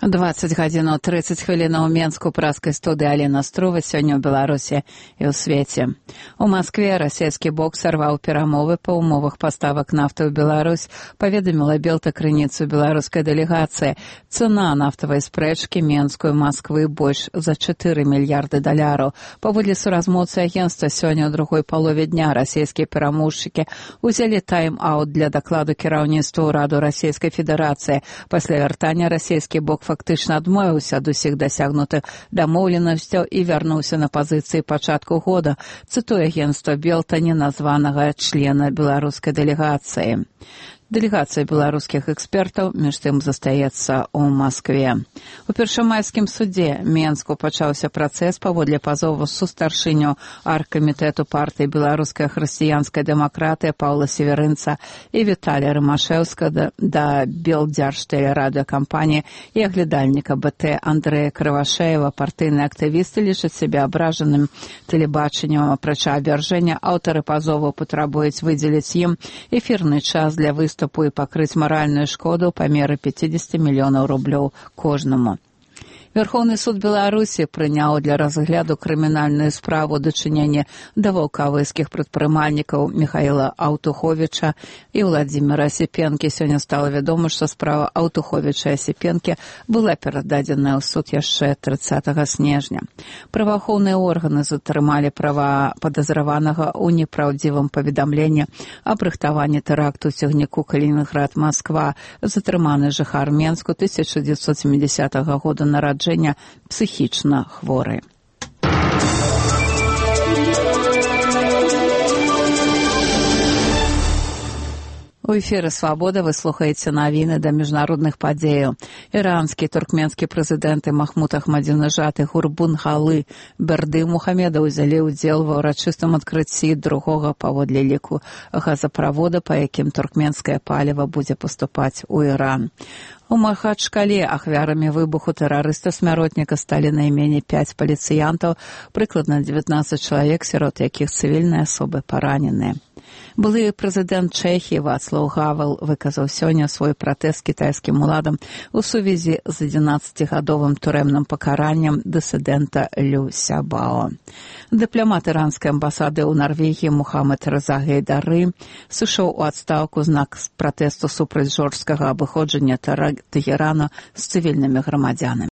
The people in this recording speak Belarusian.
20 гадзін 30 хвілінаў у Менску праскай студыі Алена Струва сёння ў Беларусі і ў свеце. У Маскве расійскі бок сарваў перамовы па ўмовах паставак нафты ў Беларусь, паведаміла Белта-крыніцу беларускай дэлегацыі. Цана нафтавай спрэчкі Менску і Масквы больш за 4 мільярды даляраў. Паводле суразмоўцы агенцтва, сёння ў другой палове дня расійскія перамоўшчыкі узялі тайм-аут для дакладу кіраўніцтва ўраду Расійскай Федэрацыі. Пасля вяртання расійскі бок фактычна адмовіўся ад усіх дасягнутых дамоўленасцяў і вярнуўся на пазіцыі пачатку года, цытуе агенцтва Белта неназванага члена беларускай дэлегацыі. Дэлегацыя беларускіх экспертаў між тым застаецца ў Маскве. У першамайскім судзе Менску пачаўся працэс паводле пазову сустаршыню аргкамітэту партыі беларуская хрысціянская дэмакратыя Паўла Северынца і Віталія Рымашэўскага да Белдзяржтэлерадыёкампаніі і аглядальніка БТ Андрэя Крывашэева. Партыйныя актывісты лічаць сябе абражаным тэлебачаннем. Апрача абвяржэння, аўтары пазову патрабуюць выдзеліць ім эфірны час для выступу і пакрыць маральную шкоду ў памеры 50 мільёнаў рублёў кожнаму. Верховны суд Беларусі прыняў для разгляду крымінальную справу дачынення да ваўкавыскіх прадпрымальнікаў Міхаіла Аўтуховіча і Владзіміра Асіпенкі. Сёння стала вядома, што справа Аўтуховіча і Асіпенкі была перададзеная ў суд яшчэ 30 снежня. Праваахоўныя органы затрымалі права падазраванага ў непраўдзівым паведамленні аб рыхтаванні тэракту ў цягніку Калінінград-Масква. Затрыманы жыхар Менску 1970 года нараджэння, псіхічна хворы. У эфіры «Свабода» вы слухаеце навіны да міжнародных падзеяў. Іранскі і туркменскі прэзідэнты Махмуд Ахмадзінежад і Гурбангулы Бердымухамеда ўзялі ўдзел ва ўрачыстым адкрыцці другога паводле ліку газаправода, па якім туркменскае паліва будзе паступаць у Іран. У Махачкале ахвярамі выбуху тэрарыста-смяротніка сталі найменей 5 паліцыянтаў, прыкладна 19 чалавек, сярод якіх цывільныя асобы параненыя. Былы прэзідэнт Чэхіі Вацлаў Гавел выказаў сёння свой пратэст кітайскім уладам у сувязі з 11-гадовым турэмным пакараннем дысідэнта Лю Сябао. Дыпламат іранскай амбасады ў Нарвегіі Мухаммад Рыза Гейдары сышоў у адстаўку знак пратэсту супраць жорсткага абыходжання Тэгерана з цывільнымі грамадзянамі.